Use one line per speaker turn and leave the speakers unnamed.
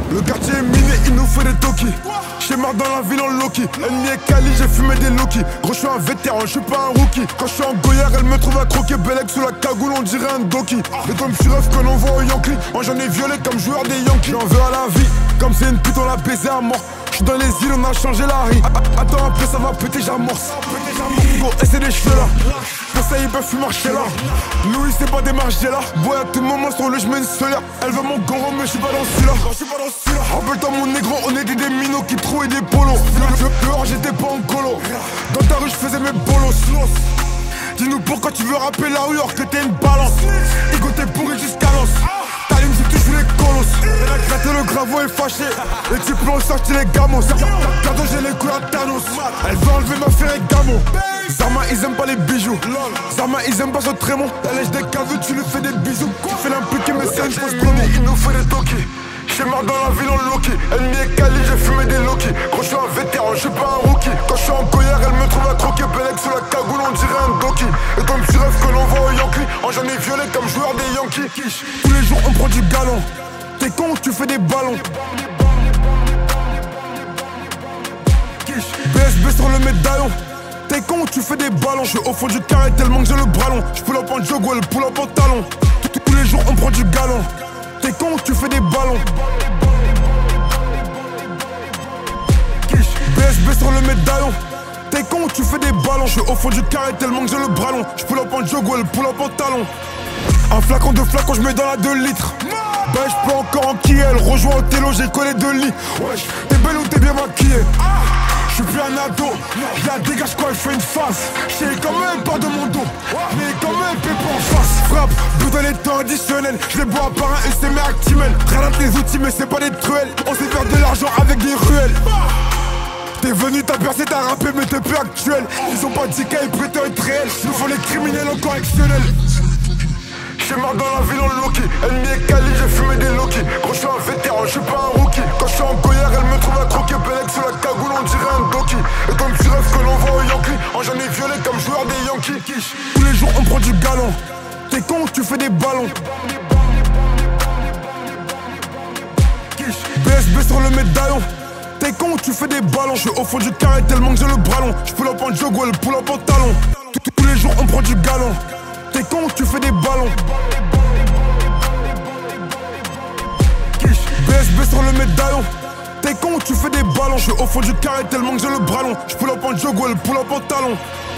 Le quartier est miné, il nous faut des Toki. J'suis marre dans la ville en Loki. Ennemi et Kali, j'ai fumé des Loki. Gros, j'suis un vétéran, j'suis pas un rookie. Quand j'suis en Goyard, elle me trouve à croquer. Belek sous la cagoule, on dirait un Doki. Et comme j'suis rêve que l'on voit au Yankee. Moi j'en ai violé comme joueur des Yankees. J'en veux à la vie, comme c'est une pute, on l'a baisé à mort. J'suis dans les îles, on a changé la rue. Attends un peu, ça va péter, j'amorce. Go, et c'est des cheveux là. Pour ça, ils peuvent plus marcher là. Louis, c'est pas des marchés là. Boy, à tout moment, sur le j'mets une solaire. Elle veut mon goro, mais j'suis pas dans celui-là. Rappelle-toi, mon négro, on était des minots qui trouvaient des polos. Dehors, j'étais pas en colo. Dans ta rue, j'faisais mes bolos. Dis-nous pourquoi tu veux rapper la rue alors que t'es une balance. Ego, t'es pourri jusqu'à l'os. T'allumes si tu joues les colosses. Elle a gratté le gravo est fâché. Et tu peux en sortir les gamos. Cadeau j'ai les couilles à Thanos. Elle veut enlever ma Ferragamo. Zarma ils aiment pas les bijoux. Zarma ils aiment pas ce trémon. La lèche des caves tu lui fais des bisous. Tu fais l'impliqué mais c'est une fausse promo. Il nous faut des Toki. J'suis marre dans la ville en Loki. Ennemi et Kali j'ai fumé des Loki. Quand j'suis un vétéran j'suis pas un rookie. Quand j'suis en Goyard elle me trouve à croquer. Belek sous la cagoule on dirait un Doki. Et comme tu rêves que l'on voit au Yankee. En j'en ai violé comme joueur des Yankees. Tous les jours on prend du galon. T'es con tu fais des ballons. BSB sur le médaillon. T'es con tu fais des ballons. J'suis au fond du carré tellement que j'ai le bras long. J'pull up en jog ou elle pull up en talon. Tous les jours on prend du galon. T'es con tu fais des ballons. BSB sur le médaillon. T'es con tu fais des ballons. J'suis au fond du carré tellement que j'ai le bras long. J'pull up en jog ou elle pull up en talon. Un flacon de flacon j'mets dans la 2 litres. Bah j'peux encore enquiller. Elle rejoint au télo j'ai collé 2 lits. Wesh t'es belle ou t'es bien maquillée. J'suis plus un ado, la dégage quand elle fait une face. J'sais comment elle part de mon dos, mais comment elle fait pas en face. Frappe, bout dans les temps additionnels. J'les bois par un et c'est mes actimels. Ralente les outils mais c'est pas des truelles. On sait faire de l'argent avec des ruelles. T'es venu, t'as percé, t'as rappé mais t'es plus actuel. Ils ont pas dit qu'ils prétendent être réels. Nous faut les criminels en correctionnel. J'suis marre dans la ville en Loki. Ennemi et Kali, j'ai fumé des Loki. Gros j'suis un vétéran, j'suis pas un rookie. Quand j'suis en Goyard, elle me trouve à croquer. Belek sous la cagoule, on dirait un Doki. Et comme tu rêves que l'on voit au Yankee. En j'en ai violé comme joueur des Yankees. Tous les jours on prend du galon. T'es con, tu fais des ballons. BSB sur le médaillon. T'es con, tu fais des ballons. J'suis au fond du carré tellement que j'ai le bras long. J'pull up en jog ou elle pull up en talon. Tous les jours on prend du galon. T'es con, tu fais des ballons. BSB sur le médaillon. T'es con, tu fais des ballons. J'suis au fond du carré tellement que j'ai le bras long. J'pull up en jog ou elle pull up en talon.